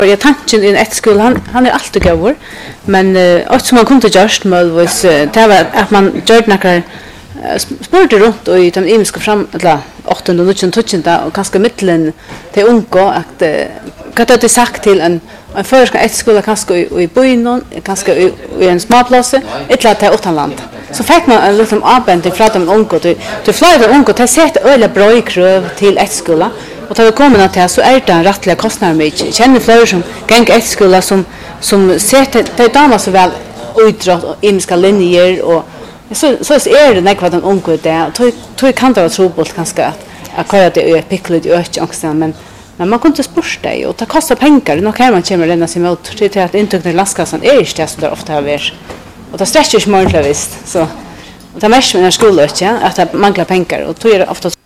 Jag tanken i ett skola han är alltid gåvor men också som man kunde just möjligtvis det var att man gjorde några spurte runt och i de imiska fram eller 800 och 900 och kanske mitten till unga att vad det sagt till en förska ett skola kanske i byn kanske i en småplats eller till utanland så fick man en liten avbänd från de unga till flera unga till sätt öle bra i kröv till ett skola och tar vi kommer till så är det en rättliga kostnader mycket känner flera som gång ett skola som sätter det damer så väl utdrag och imiska linjer och så är det när den unga där tror kan det vara trobult kanske att köra det är pickligt också men man kan inte spurta det och det kostar pengar nog kan man kommer renna sig mot till att intäkterna i lastkassan är inte så där ofta har varit och det stretcher sig många visst så och det mest med skolan att det manglar pengar och då är det ofta